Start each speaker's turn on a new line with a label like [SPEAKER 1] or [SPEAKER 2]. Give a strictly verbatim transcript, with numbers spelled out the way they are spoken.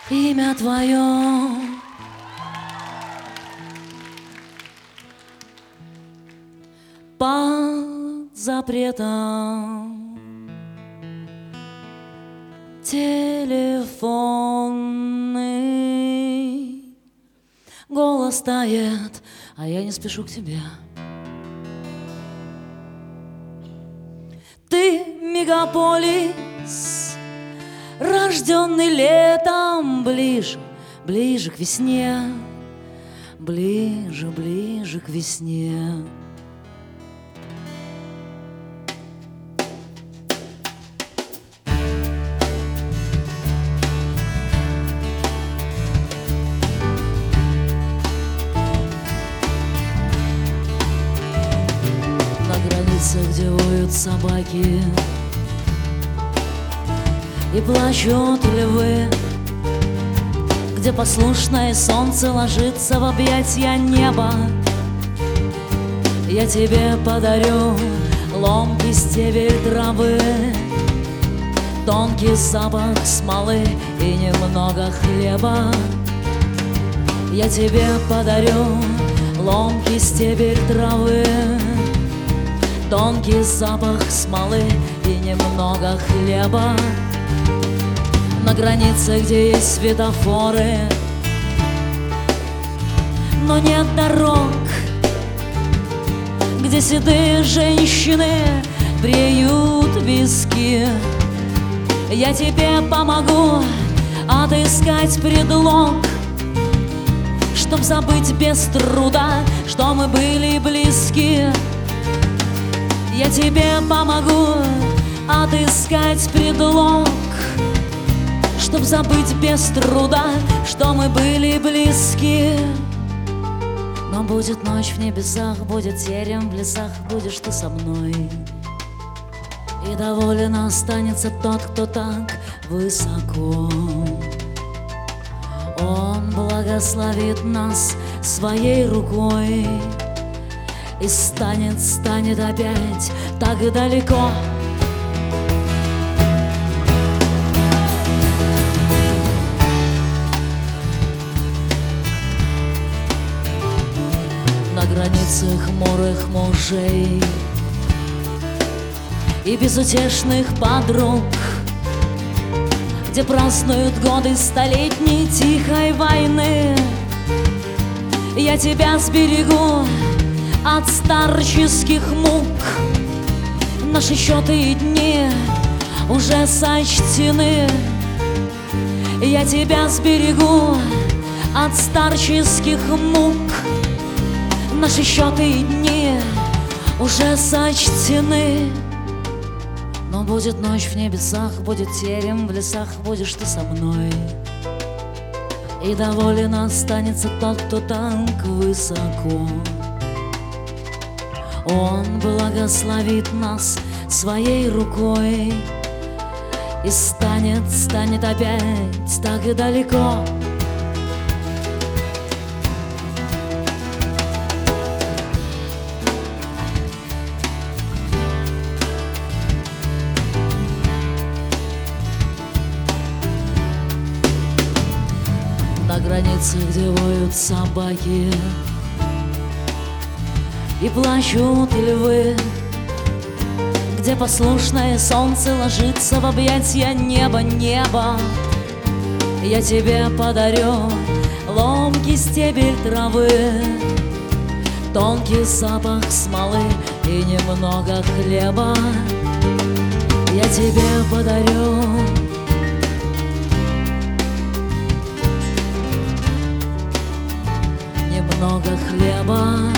[SPEAKER 1] имя твое. Под запретом телефонный голос тает, а я не спешу к тебе. Ты мегаполис, рожденный летом, ближе, ближе к весне, ближе, ближе к весне. Где воют собаки и плачут львы, где послушное солнце ложится в объятья неба, я тебе подарю ломкий стебель травы, тонкий запах смолы и немного хлеба. Я тебе подарю ломкий стебель травы, тонкий запах смолы и немного хлеба. На границе, где есть светофоры, но нет дорог, где седые женщины бреют виски, я тебе помогу отыскать предлог, чтоб забыть без труда, что мы были близки. Я тебе помогу отыскать предлог, чтоб забыть без труда, что мы были близки. Но будет ночь в небесах, будет терем в лесах, будешь ты со мной. И доволен останется тот, кто так высоко. Он благословит нас своей рукой, и станет, станет опять так далеко. На границе хмурых мужей и безутешных подруг, где празднуют годы столетней тихой войны, я тебя сберегу от старческих мук. Наши счеты и дни уже сочтены. Я тебя сберегу от старческих мук. Наши счеты и дни уже сочтены. Но будет ночь в небесах, будет терем в лесах, будешь ты со мной. И доволен останется тот, кто так высоко. Он благословит нас своей рукой, и станет, станет опять так далеко. На границе, где воют собаки и плачут львы, где послушное солнце ложится в объятья неба, неба, я тебе подарю ломкий стебель травы, тонкий запах смолы и немного хлеба. Я тебе подарю немного хлеба.